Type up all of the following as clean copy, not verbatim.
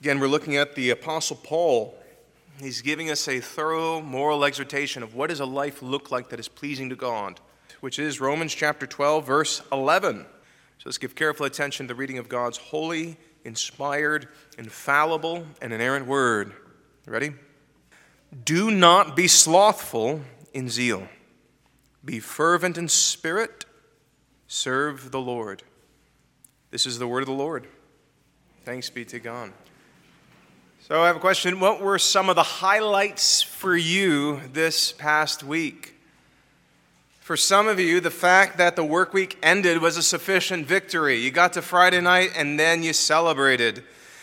Again, we're looking at the Apostle Paul. He's giving us a thorough moral exhortation of what does a life look like that is pleasing to God, which is Romans chapter 12, verse 11. So let's give careful attention to the reading of God's holy, inspired, infallible, and inerrant word. Ready? Do not be slothful in zeal. Be fervent in spirit. Serve the Lord. This is the word of the Lord. Thanks be to God. So I have a question. What were some of the highlights for you this past week? For some of you, the fact that the work week ended was a sufficient victory. You got to Friday night and then you celebrated.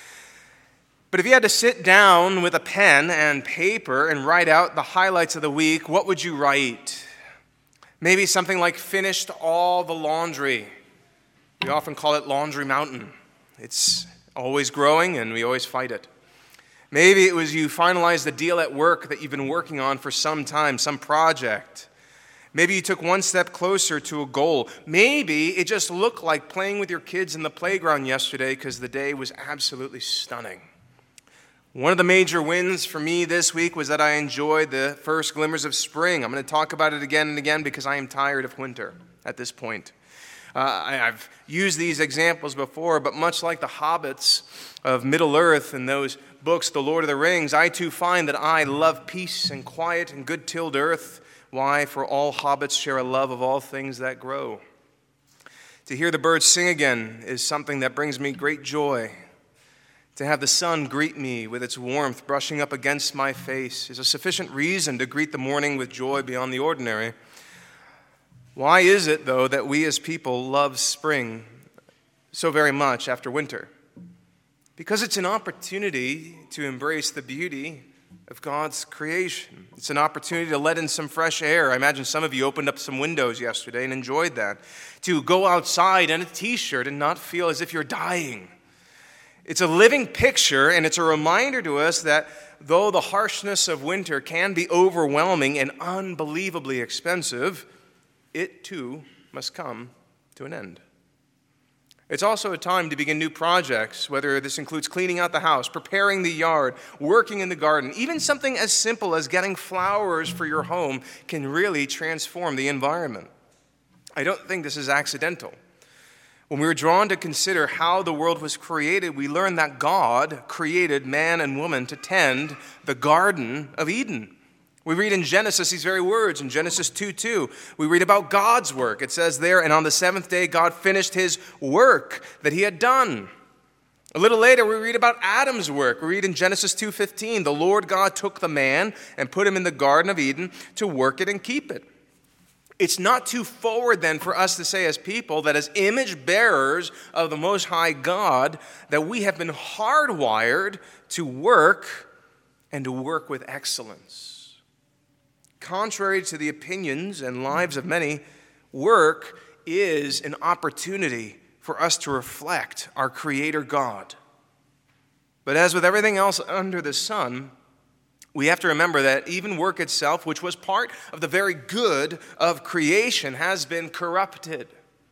But if you had to sit down with a pen and paper and write out the highlights of the week, what would you write? Maybe something like finished all the laundry. We often call it Laundry Mountain. It's always growing and we always fight it. Maybe it was you finalized the deal at work that you've been working on for some time, some project. Maybe you took one step closer to a goal. Maybe it just looked like playing with your kids in the playground yesterday because the day was absolutely stunning. One of the major wins for me this week was that I enjoyed the first glimmers of spring. I'm going to talk about it again and again because I am tired of winter at this point. I've used these examples before, but much like the hobbits of Middle-earth and those books, The Lord of the Rings, I too find that I love peace and quiet and good-tilled earth. Why? For all hobbits share a love of all things that grow. To hear the birds sing again is something that brings me great joy. To have the sun greet me with its warmth brushing up against my face is a sufficient reason to greet the morning with joy beyond the ordinary. Why is it, though, that we as people love spring so very much after winter? Because it's an opportunity to embrace the beauty of God's creation. It's an opportunity to let in some fresh air. I imagine some of you opened up some windows yesterday and enjoyed that. To go outside in a t-shirt and not feel as if you're dying. It's a living picture, and it's a reminder to us that though the harshness of winter can be overwhelming and unbelievably expensive, it too must come to an end. It's also a time to begin new projects, whether this includes cleaning out the house, preparing the yard, working in the garden. Even something as simple as getting flowers for your home can really transform the environment. I don't think this is accidental. When we were drawn to consider how the world was created, we learned that God created man and woman to tend the Garden of Eden. We read in Genesis these very words, in Genesis 2:2. We read about God's work. It says there, and on the seventh day God finished his work that he had done. A little later we read about Adam's work. We read in Genesis 2:15, the Lord God took the man and put him in the Garden of Eden to work it and keep it. It's not too forward then for us to say as people that as image bearers of the Most High God, that we have been hardwired to work and to work with excellence. Contrary to the opinions and lives of many, work is an opportunity for us to reflect our Creator God. But as with everything else under the sun, we have to remember that even work itself, which was part of the very good of creation, has been corrupted.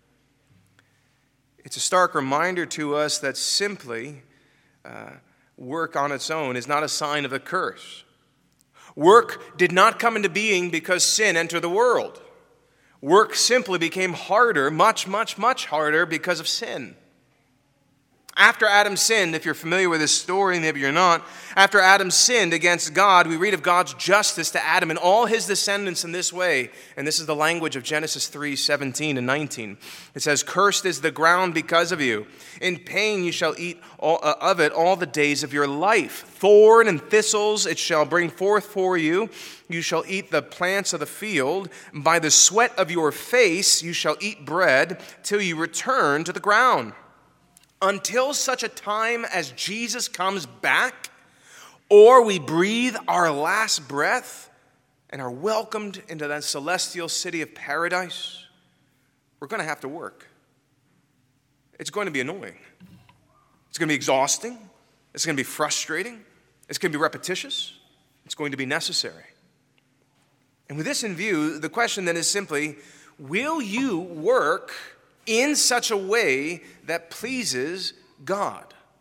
It's a stark reminder to us that simply work on its own is not a sign of a curse. Work did not come into being because sin entered the world. Work simply became harder, much, much, much harder because of sin. After Adam sinned, if you're familiar with this story, maybe you're not, after Adam sinned against God, we read of God's justice to Adam and all his descendants in this way. And this is the language of Genesis 3:17 and 19. It says, "Cursed is the ground because of you. In pain you shall eat of it all the days of your life. Thorn and thistles it shall bring forth for you. You shall eat the plants of the field. By the sweat of your face you shall eat bread till you return to the ground. Until such a time as Jesus comes back, or we breathe our last breath and are welcomed into that celestial city of paradise, we're going to have to work. It's going to be annoying. It's going to be exhausting. It's going to be frustrating. It's going to be repetitious. It's going to be necessary. And with this in view, the question then is simply, will you work in such a way that pleases God?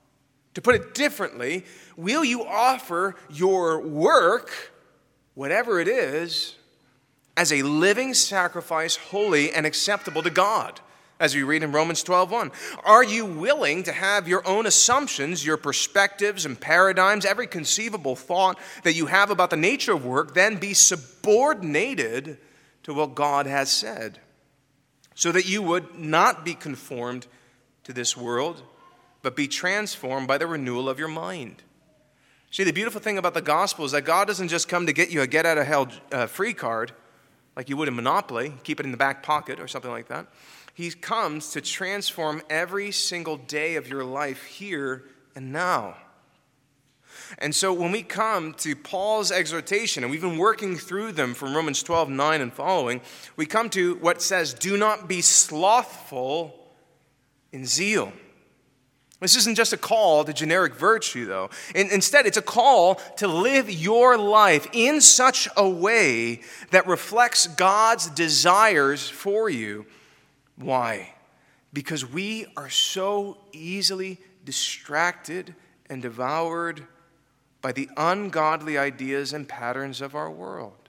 To put it differently, will you offer your work, whatever it is, as a living sacrifice, holy and acceptable to God, as we read in Romans 12:1? Are you willing to have your own assumptions, your perspectives and paradigms, every conceivable thought that you have about the nature of work, then be subordinated to what God has said, so that you would not be conformed to this world, but be transformed by the renewal of your mind? See, the beautiful thing about the gospel is that God doesn't just come to get you a get-out-of-hell free card, like you would in Monopoly, keep it in the back pocket or something like that. He comes to transform every single day of your life here and now. And so when we come to Paul's exhortation, and we've been working through them from Romans 12:9 and following, we come to what says, do not be slothful in zeal. This isn't just a call to generic virtue, though. Instead, it's a call to live your life in such a way that reflects God's desires for you. Why? Because we are so easily distracted and devoured by the ungodly ideas and patterns of our world.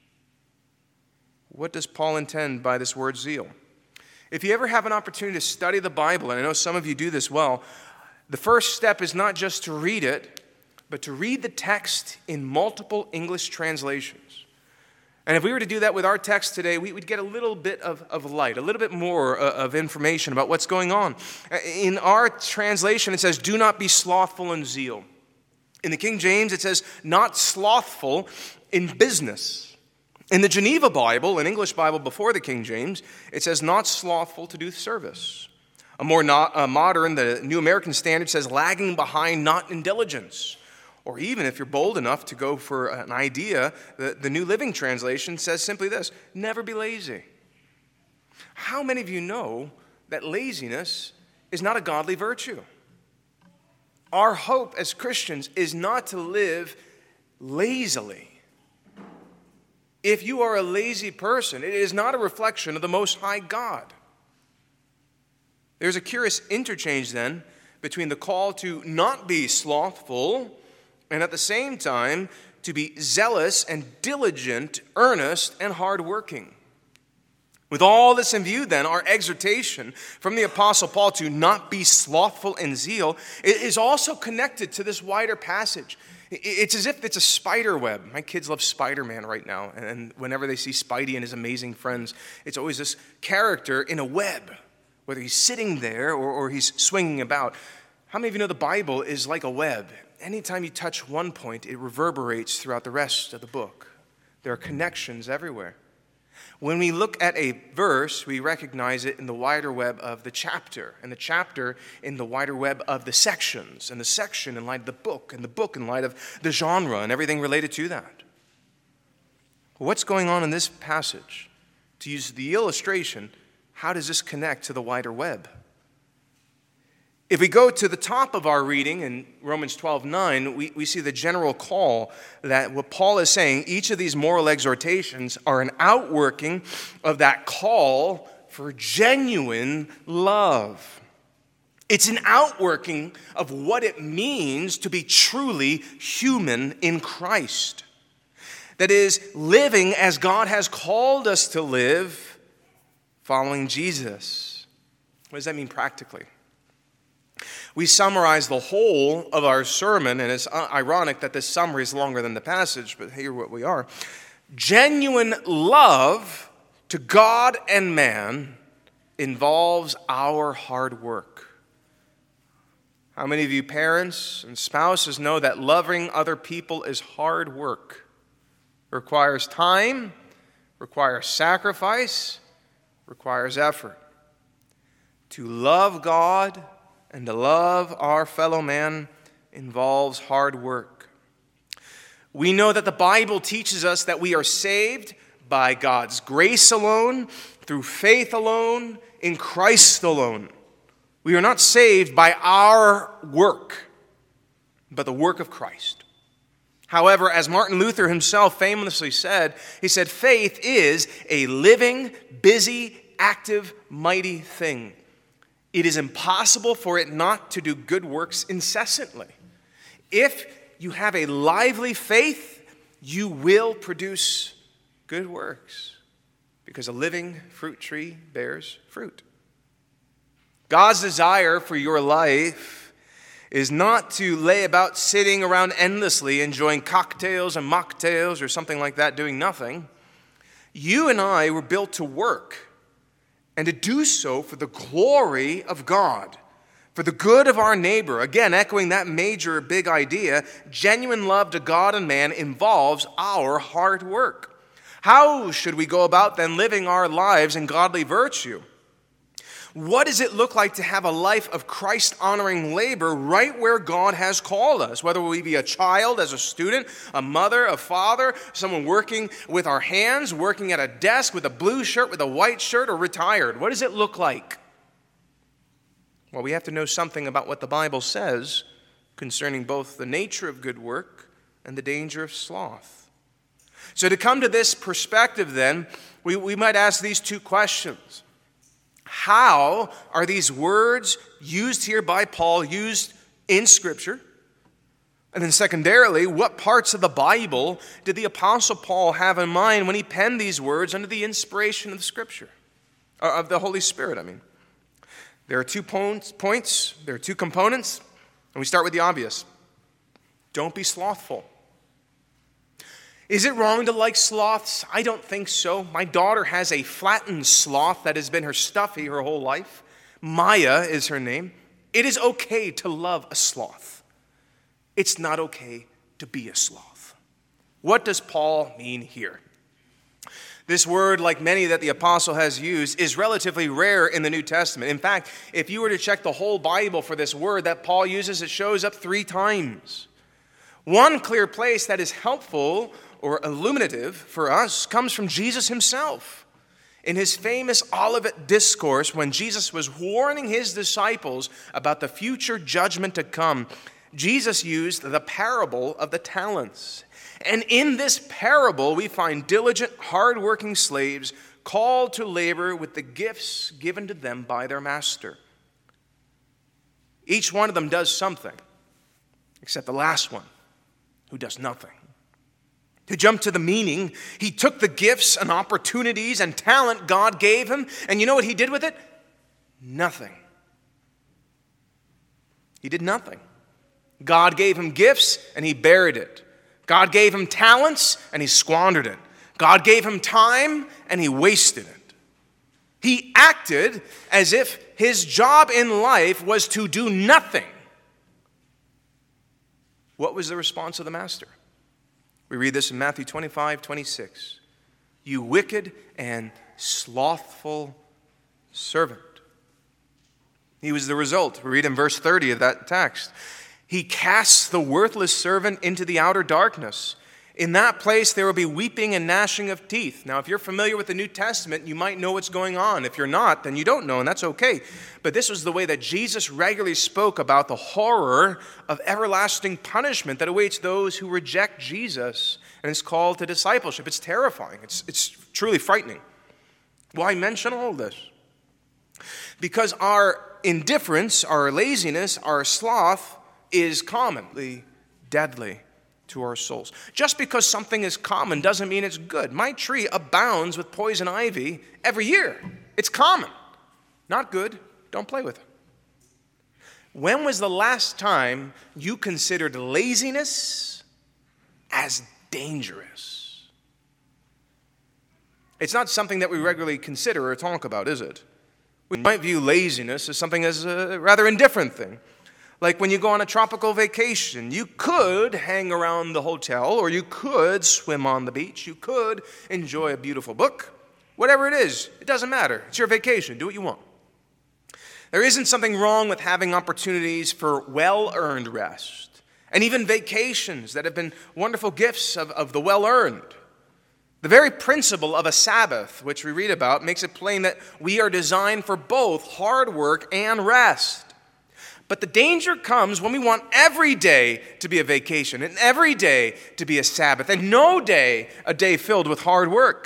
What does Paul intend by this word zeal? If you ever have an opportunity to study the Bible, and I know some of you do this well, the first step is not just to read it, but to read the text in multiple English translations. And if we were to do that with our text today, we'd get a little bit of light, a little bit more of information about what's going on. In our translation, it says, do not be slothful in zeal. In the King James, it says, not slothful in business. In the Geneva Bible, an English Bible before the King James, it says not slothful to do service. A more modern, the New American Standard says lagging behind, not in diligence. Or even if you're bold enough to go for an idea, the New Living Translation says simply this, never be lazy. How many of you know that laziness is not a godly virtue? Our hope as Christians is not to live lazily. If you are a lazy person, it is not a reflection of the Most High God. There's a curious interchange then between the call to not be slothful and at the same time to be zealous and diligent, earnest and hardworking. With all this in view then, our exhortation from the Apostle Paul to not be slothful in zeal is also connected to this wider passage. It's as if it's a spider web. My kids love Spider-Man right now, and whenever they see Spidey and his amazing friends, it's always this character in a web, whether he's sitting there or he's swinging about. How many of you know the Bible is like a web? Anytime you touch one point, it reverberates throughout the rest of the book. There are connections everywhere. When we look at a verse, we recognize it in the wider web of the chapter, and the chapter in the wider web of the sections, and the section in light of the book, and the book in light of the genre and everything related to that. What's going on in this passage? To use the illustration, how does this connect to the wider web? If we go to the top of our reading in Romans 12:9, we see the general call that what Paul is saying, each of these moral exhortations are an outworking of that call for genuine love. It's an outworking of what it means to be truly human in Christ. That is, living as God has called us to live, following Jesus. What does that mean practically? We summarize the whole of our sermon, and it's ironic that this summary is longer than the passage, but here what we are. Genuine love to God and man involves our hard work. How many of you parents and spouses know that loving other people is hard work? It requires time, requires sacrifice, requires effort. To love God and to love our fellow man involves hard work. We know that the Bible teaches us that we are saved by God's grace alone, through faith alone, in Christ alone. We are not saved by our work, but the work of Christ. However, as Martin Luther himself famously said, he said, faith is a living, busy, active, mighty thing. it is impossible for it not to do good works incessantly. If you have a lively faith, you will produce good works, because a living fruit tree bears fruit. God's desire for your life is not to lay about sitting around endlessly enjoying cocktails and mocktails or something like that, doing nothing. You and I were built to work, and to do so for the glory of God, for the good of our neighbor. Again, echoing that major big idea, genuine love to God and man involves our hard work. How should we go about then living our lives in godly virtue? What does it look like to have a life of Christ-honoring labor right where God has called us? Whether we be a child, as a student, a mother, a father, someone working with our hands, working at a desk with a blue shirt, with a white shirt, or retired. What does it look like? Well, we have to know something about what the Bible says concerning both the nature of good work and the danger of sloth. So to come to this perspective then, we might ask these two questions. How are these words used here by Paul used in Scripture? And then secondarily, what parts of the Bible did the Apostle Paul have in mind when he penned these words under the inspiration of the Scripture, or of the Holy Spirit, There are 2 points, there are 2 components, and we start with the obvious. Don't be slothful. Is it wrong to like sloths? I don't think so. My daughter has a flattened sloth that has been her stuffy her whole life. Maya is her name. It is okay to love a sloth. It's not okay to be a sloth. What does Paul mean here? This word, like many that the apostle has used, is relatively rare in the New Testament. In fact, if you were to check the whole Bible for this word that Paul uses, it shows up 3 times. One clear place that is helpful or illuminative for us comes from Jesus himself. In his famous Olivet Discourse, when Jesus was warning his disciples about the future judgment to come, Jesus used the parable of the talents. And in this parable, we find diligent, hard-working slaves called to labor with the gifts given to them by their master. Each one of them does something, except the last one, who does nothing. To jump to the meaning, he took the gifts and opportunities and talent God gave him, and you know what he did with it? Nothing. He did nothing. God gave him gifts, and he buried it. God gave him talents, and he squandered it. God gave him time, and he wasted it. He acted as if his job in life was to do nothing. What was the response of the master? We read this in Matthew 25:26. You wicked and slothful servant. He was the result. We read in verse 30 of that text. He casts the worthless servant into the outer darkness. In that place there will be weeping and gnashing of teeth. Now, if you're familiar with the New Testament, you might know what's going on. If you're not, then you don't know, and that's okay. But this was the way that Jesus regularly spoke about the horror of everlasting punishment that awaits those who reject Jesus and is called to discipleship. It's terrifying. It's truly frightening. Why mention all this? Because our indifference, our laziness, our sloth is commonly deadly to our souls. Just because something is common doesn't mean it's good. My tree abounds with poison ivy every year. It's common. Not good. Don't play with it. When was the last time you considered laziness as dangerous? It's not something that we regularly consider or talk about, is it? We might view laziness as something as a rather indifferent thing. Like when you go on a tropical vacation, you could hang around the hotel, or you could swim on the beach, you could enjoy a beautiful book. Whatever it is, it doesn't matter. It's your vacation. Do what you want. There isn't something wrong with having opportunities for well-earned rest, and even vacations that have been wonderful gifts of the well-earned. The very principle of a Sabbath, which we read about, makes it plain that we are designed for both hard work and rest. But the danger comes when we want every day to be a vacation and every day to be a Sabbath and no day a day filled with hard work.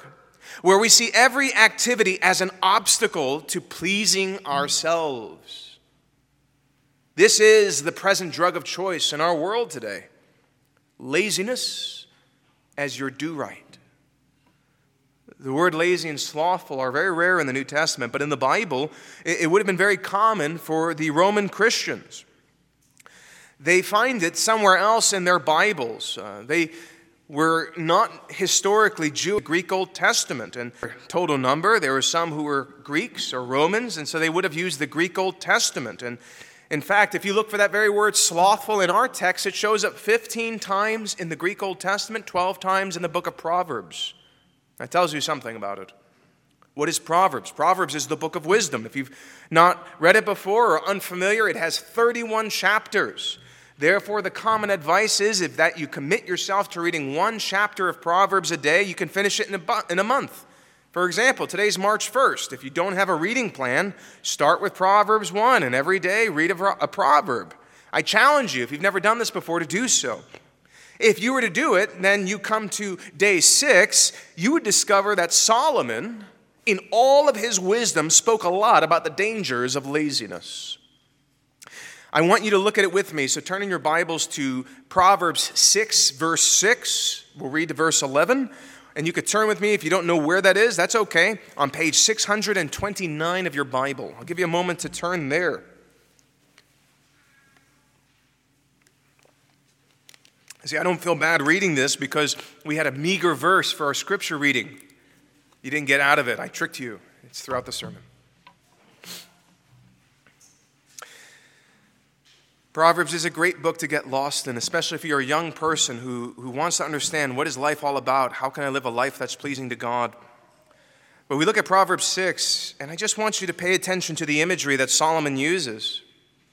where we see every activity as an obstacle to pleasing ourselves. This is the present drug of choice in our world today. Laziness as your do-right. The word lazy and slothful are very rare in the New Testament, but in the Bible, it would have been very common for the Roman Christians. They find it somewhere else in their Bibles. They were not historically Jewish. Greek Old Testament, and total number, there were some who were Greeks or Romans, and so they would have used the Greek Old Testament. And in fact, if you look for that very word slothful in our text, it shows up 15 times in the Greek Old Testament, 12 times in the book of Proverbs. That tells you something about it. What is Proverbs? Proverbs is the book of wisdom. If you've not read it before or unfamiliar, it has 31 chapters. Therefore, the common advice is that you commit yourself to reading one chapter of Proverbs a day, you can finish it in a month. For example, today's March 1st. If you don't have a reading plan, start with Proverbs 1, and every day read a proverb. I challenge you, if you've never done this before, to do so. If you were to do it, then you come to day 6, you would discover that Solomon, in all of his wisdom, spoke a lot about the dangers of laziness. I want you to look at it with me, so turn in your Bibles to Proverbs 6, verse 6. We'll read to verse 11, and you could turn with me if you don't know where that is. That's okay. On page 629 of your Bible. I'll give you a moment to turn there. See, I don't feel bad reading this because we had a meager verse for our scripture reading. You didn't get out of it. I tricked you. It's throughout the sermon. Proverbs is a great book to get lost in, especially if you're a young person who wants to understand what is life all about. How can I live a life that's pleasing to God? But we look at Proverbs 6, and I just want you to pay attention to the imagery that Solomon uses.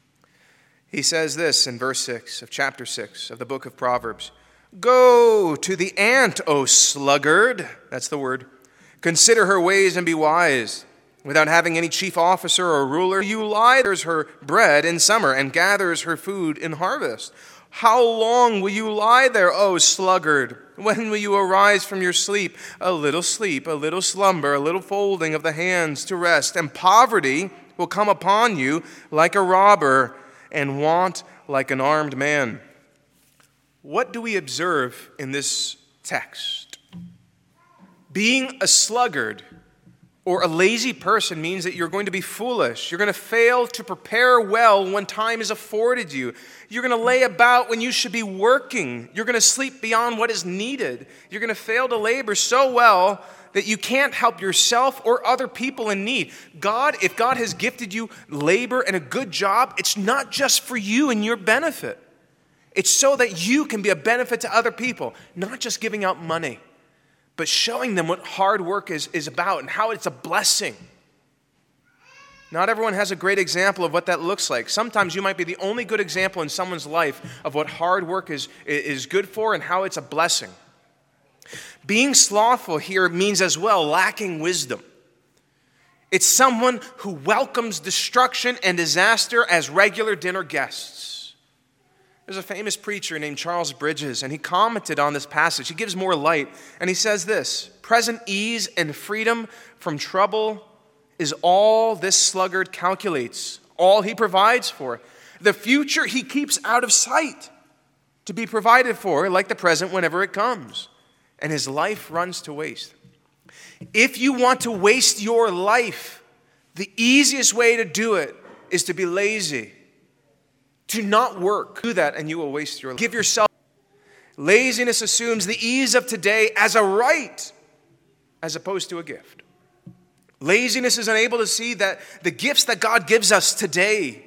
He says this in verse 6 of chapter 6 of the book of Proverbs. Go to the ant, O sluggard. That's the word. Consider her ways and be wise. Without having any chief officer or ruler, you lie. Gathers her bread in summer and gathers her food in harvest. How long will you lie there, O sluggard? When will you arise from your sleep? A little slumber, a little folding of the hands to rest. And poverty will come upon you like a robber, and want like an armed man. What do we observe in this text? Being a sluggard or a lazy person means that you're going to be foolish. You're going to fail to prepare well when time is afforded you. You're going to lay about when you should be working. You're going to sleep beyond what is needed. You're going to fail to labor so well that you can't help yourself or other people in need. If God has gifted you labor and a good job, it's not just for you and your benefit. It's so that you can be a benefit to other people, not just giving out money, but showing them what hard work is about and how it's a blessing. Not everyone has a great example of what that looks like. Sometimes you might be the only good example in someone's life of what hard work is good for and how it's a blessing. Being slothful here means as well lacking wisdom. It's someone who welcomes destruction and disaster as regular dinner guests. There's a famous preacher named Charles Bridges, and he commented on this passage. He gives more light, and he says this: present ease and freedom from trouble is all this sluggard calculates, all he provides for. The future he keeps out of sight to be provided for, like the present whenever it comes. And his life runs to waste. If you want to waste your life, the easiest way to do it is to be lazy, to not work. Do that and you will waste your life. Give yourself. Laziness assumes the ease of today as a right, as opposed to a gift. Laziness is unable to see that the gifts that God gives us today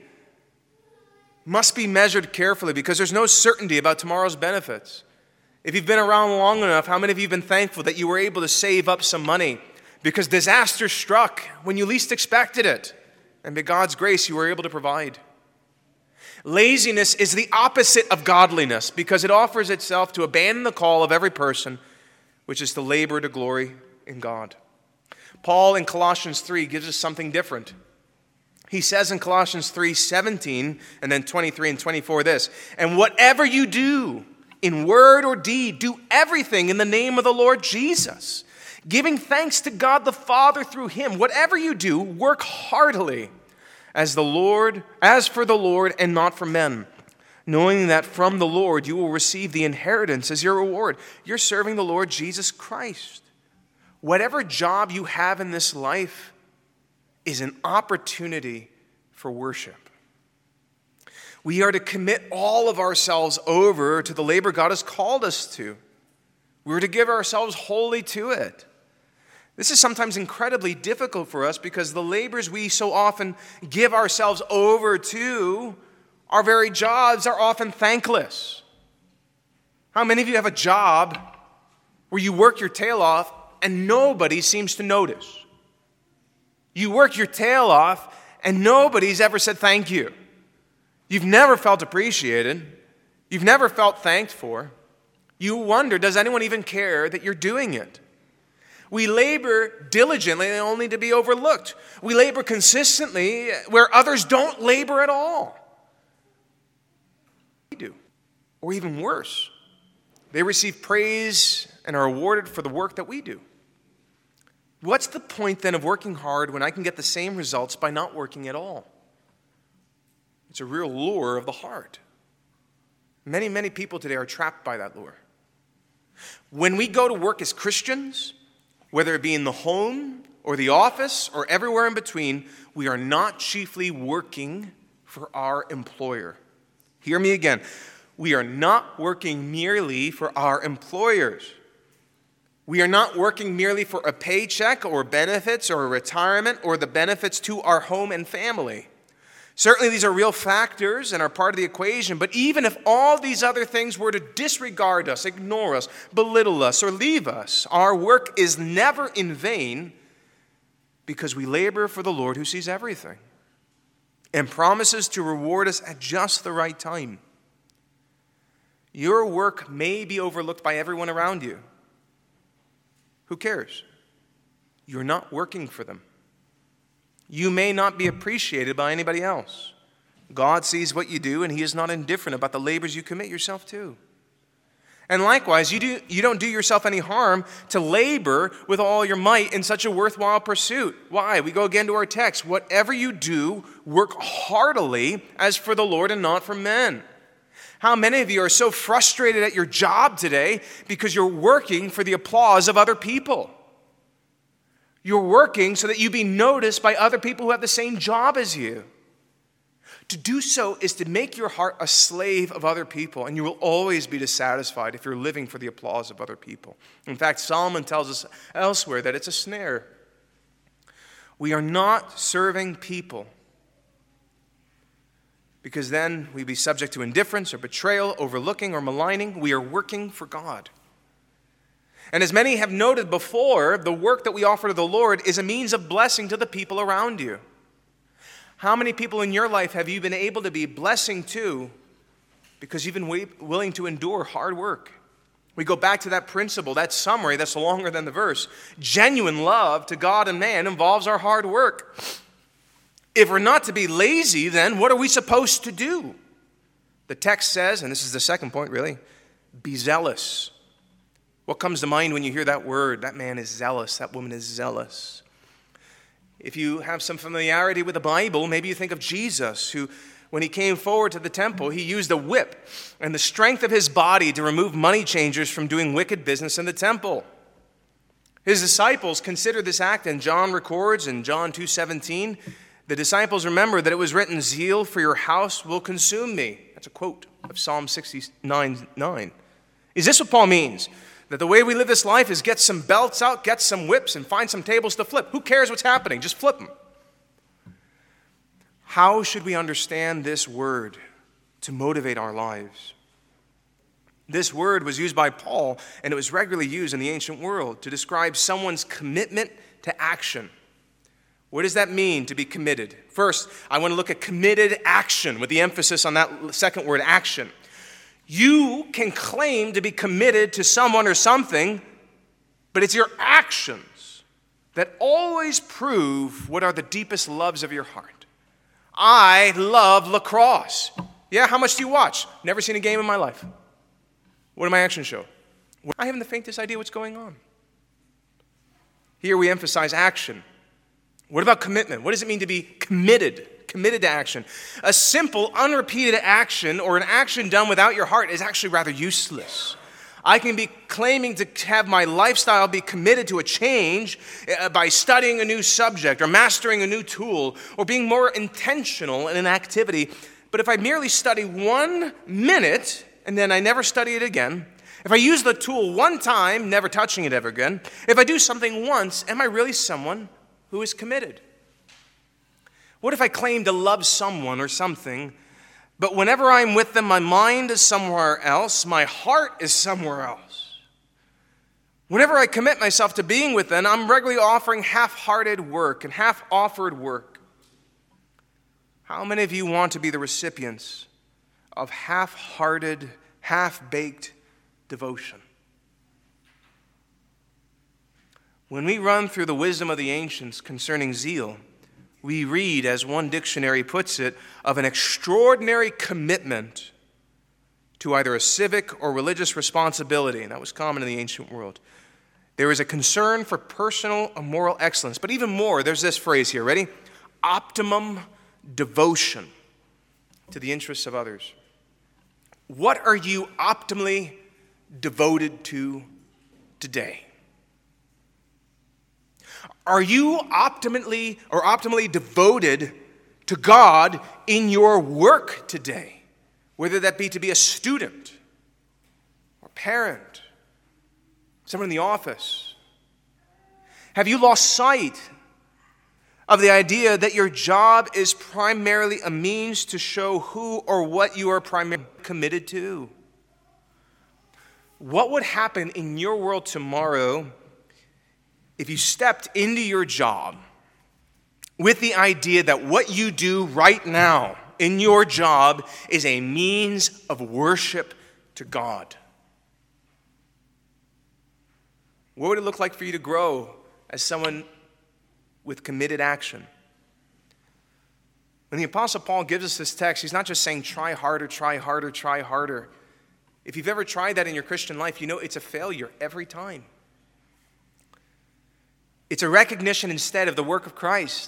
must be measured carefully because there's no certainty about tomorrow's benefits. If you've been around long enough, how many of you have been thankful that you were able to save up some money because disaster struck when you least expected it, and by God's grace you were able to provide? Laziness is the opposite of godliness because it offers itself to abandon the call of every person, which is to labor to glory in God. Paul in Colossians 3 gives us something different. He says in Colossians 3:17 and then 23 and 24 this: and whatever you do, in word or deed, do everything in the name of the Lord Jesus, giving thanks to God the Father through him. Whatever you do, work heartily as for the Lord and not for men, knowing that from the Lord you will receive the inheritance as your reward. You're serving the Lord Jesus Christ. Whatever job you have in this life is an opportunity for worship. We are to commit all of ourselves over to the labor God has called us to. We're to give ourselves wholly to it. This is sometimes incredibly difficult for us because the labors we so often give ourselves over to, our very jobs, are often thankless. How many of you have a job where you work your tail off and nobody seems to notice? You work your tail off and nobody's ever said thank you. You've never felt appreciated. You've never felt thanked for. You wonder, does anyone even care that you're doing it? We labor diligently only to be overlooked. We labor consistently where others don't labor at all. We do. Or even worse, they receive praise and are awarded for the work that we do. What's the point then of working hard when I can get the same results by not working at all? It's a real lure of the heart. Many, many people today are trapped by that lure. When we go to work as Christians, whether it be in the home or the office or everywhere in between, we are not chiefly working for our employer. Hear me again. We are not working merely for our employers. We are not working merely for a paycheck or benefits or a retirement or the benefits to our home and family. Certainly these are real factors and are part of the equation, but even if all these other things were to disregard us, ignore us, belittle us, or leave us, our work is never in vain because we labor for the Lord who sees everything and promises to reward us at just the right time. Your work may be overlooked by everyone around you. Who cares? You're not working for them. You may not be appreciated by anybody else. God sees what you do, and he is not indifferent about the labors you commit yourself to. And likewise, you don't do yourself any harm to labor with all your might in such a worthwhile pursuit. Why? We go again to our text. Whatever you do, work heartily as for the Lord and not for men. How many of you are so frustrated at your job today because you're working for the applause of other people? You're working so that you be noticed by other people who have the same job as you. To do so is to make your heart a slave of other people, and you will always be dissatisfied if you're living for the applause of other people. In fact, Solomon tells us elsewhere that it's a snare. We are not serving people because then we'd be subject to indifference or betrayal, overlooking or maligning. We are working for God. And as many have noted before, the work that we offer to the Lord is a means of blessing to the people around you. How many people in your life have you been able to be blessing to because you've been willing to endure hard work? We go back to that principle, that summary that's longer than the verse. Genuine love to God and man involves our hard work. If we're not to be lazy, then what are we supposed to do? The text says, and this is the second point really, be zealous. What comes to mind when you hear that word? That man is zealous. That woman is zealous. If you have some familiarity with the Bible, maybe you think of Jesus, who, when he came forward to the temple, he used a whip and the strength of his body to remove money changers from doing wicked business in the temple. His disciples considered this act, and John records in John 2:17, the disciples remember that it was written, "Zeal for your house will consume me." That's a quote of Psalm 69:9. Is this what Paul means? That the way we live this life is get some belts out, get some whips, and find some tables to flip. Who cares what's happening? Just flip them. How should we understand this word to motivate our lives? This word was used by Paul, and it was regularly used in the ancient world to describe someone's commitment to action. What does that mean, to be committed? First, I want to look at committed action with the emphasis on that second word, action. You can claim to be committed to someone or something, but it's your actions that always prove what are the deepest loves of your heart. I love lacrosse. Yeah, how much do you watch? Never seen a game in my life. What do my actions show? I haven't the faintest idea what's going on. Here we emphasize action. What about commitment? What does it mean to be committed? Committed to action. A simple, unrepeated action or an action done without your heart is actually rather useless. I can be claiming to have my lifestyle be committed to a change by studying a new subject or mastering a new tool or being more intentional in an activity. But if I merely study 1 minute and then I never study it again, if I use the tool one time, never touching it ever again, if I do something once, am I really someone who is committed? What if I claim to love someone or something, but whenever I'm with them, my mind is somewhere else, my heart is somewhere else? Whenever I commit myself to being with them, I'm regularly offering half-hearted work and half-offered work. How many of you want to be the recipients of half-hearted, half-baked devotion? When we run through the wisdom of the ancients concerning zeal, we read, as one dictionary puts it, of an extraordinary commitment to either a civic or religious responsibility, and that was common in the ancient world. There is a concern for personal or moral excellence, but even more, there's this phrase here, ready? Optimum devotion to the interests of others. What are you optimally devoted to today? Are you optimally devoted to God in your work today? Whether that be to be a student or parent, someone in the office. Have you lost sight of the idea that your job is primarily a means to show who or what you are primarily committed to? What would happen in your world tomorrow if you stepped into your job with the idea that what you do right now in your job is a means of worship to God? What would it look like for you to grow as someone with committed action? When the Apostle Paul gives us this text, he's not just saying try harder, try harder, try harder. If you've ever tried that in your Christian life, you know it's a failure every time. It's a recognition instead of the work of Christ,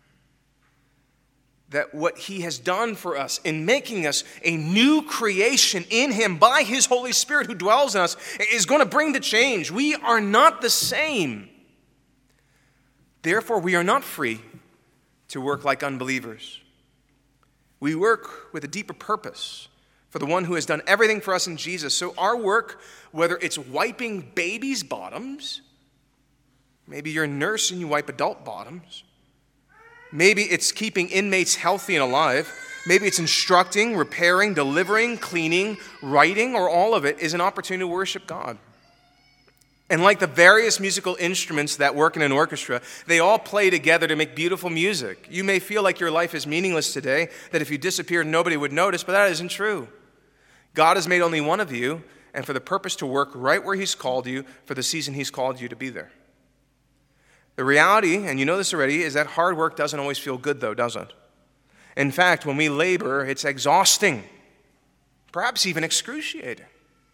that what he has done for us in making us a new creation in him by his Holy Spirit who dwells in us is going to bring the change. We are not the same. Therefore, we are not free to work like unbelievers. We work with a deeper purpose for the one who has done everything for us in Jesus. So our work, whether it's wiping babies' bottoms, maybe you're a nurse and you wipe adult bottoms. Maybe it's keeping inmates healthy and alive. Maybe it's instructing, repairing, delivering, cleaning, writing, or all of it is an opportunity to worship God. And like the various musical instruments that work in an orchestra, they all play together to make beautiful music. You may feel like your life is meaningless today, that if you disappeared, nobody would notice, but that isn't true. God has made only one of you, and for the purpose to work right where he's called you, for the season he's called you to be there. The reality, and you know this already, is that hard work doesn't always feel good, though, does it? In fact, when we labor, it's exhausting, perhaps even excruciating.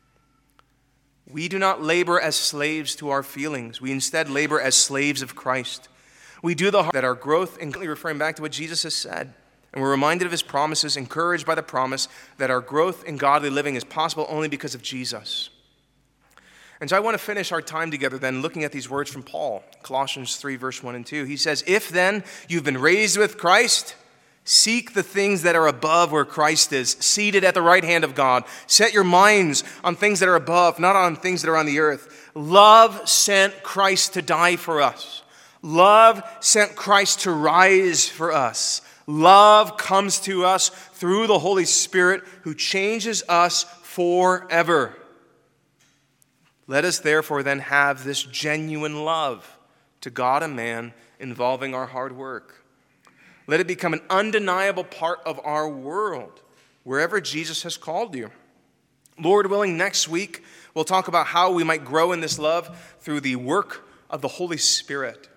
We do not labor as slaves to our feelings. We instead labor as slaves of Christ. We do the hard that our growth, and referring back to what Jesus has said, and we're reminded of his promises, encouraged by the promise that our growth in godly living is possible only because of Jesus. And so I want to finish our time together then looking at these words from Paul, Colossians 3, verse 1 and 2. He says, "If then you've been raised with Christ, seek the things that are above where Christ is, seated at the right hand of God. Set your minds on things that are above, not on things that are on the earth." Love sent Christ to die for us. Love sent Christ to rise for us. Love comes to us through the Holy Spirit who changes us forever. Let us therefore then have this genuine love to God and man involving our hard work. Let it become an undeniable part of our world, wherever Jesus has called you. Lord willing, next week we'll talk about how we might grow in this love through the work of the Holy Spirit.